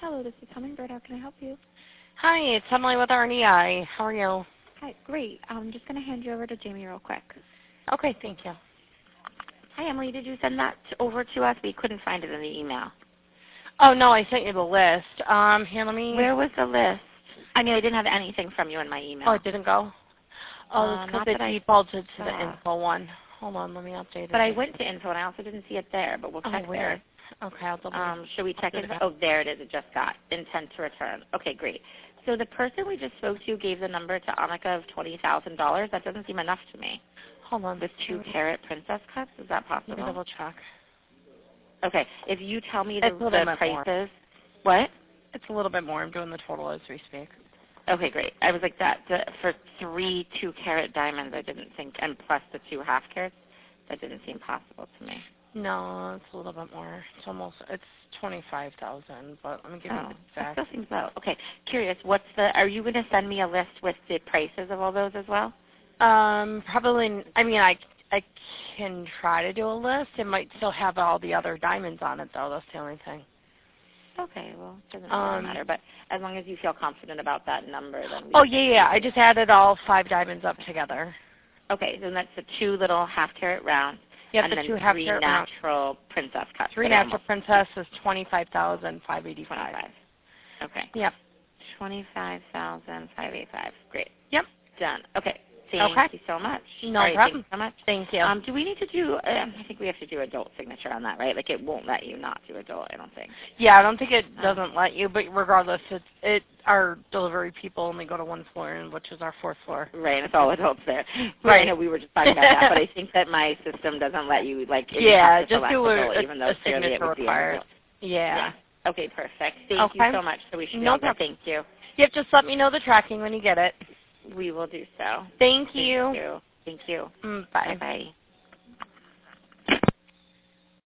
Hello, this is Hummingbird. How can I help you? Hi, it's Emily with RNEI. How are you? Hi, great. I'm just going to hand you over to Jamie real quick. Okay, thank you. Hi, Emily. Did you send that over to us? We couldn't find it in the email. Oh, no, I sent you the list. Here, let me... Where was the list? I mean, I didn't have anything from you in my email. Oh, it didn't go? Oh, it's because it defaulted to the info one. Hold on, let me update it. But I went to info, and I also didn't see it there, but we'll check there. Okay, I'll double Should we check it? Oh, there it is. It just got intent to return. Okay, great. So the person we just spoke to gave the number to Annika of $20,000. That doesn't seem enough to me. Hold on. With 2-carat princess cuts, is that possible? Let me double check. Okay, if you tell me the prices. More. What? It's a little bit more. I'm doing the total as we speak. Okay, great. I was like for 3 2-carat diamonds, I didn't think, and plus the 2 half-carats, that didn't seem possible to me. No, it's a little bit more. It's 25,000, but let me give you the exact. That still seems low. Okay, curious. Are you going to send me a list with the prices of all those as well? Probably. I mean, I can try to do a list. It might still have all the other diamonds on it, though. That's the only thing. Okay, well, it doesn't really matter. But as long as you feel confident about that number, then. Yeah. I just added all 5 diamonds up together. Okay, then that's the 2 little half-carat rounds. Yep, and the then 2 3 natural princess cuts. 3 natural princess is $25,585. Okay. Yep. $25,585. Great. Yep. Done. Okay. Thank you so much. No problem. Thank you so much. Thank you. Do we need to do, I think we have to do adult signature on that, right? Like it won't let you not do adult, I don't think. Yeah, I don't think it doesn't let you, but regardless, our delivery people only go to 1 floor, which is our 4th floor. Right, and it's all adults there. Right. I know we were just talking about that, but I think that my system doesn't let you, like, just do even though a signature required. Yeah. Okay, perfect. Thank you so much. So we should be able to thank you. Yep, just let me know the tracking when you get it. We will do so. Thank you. Thank you. Bye. Bye-bye.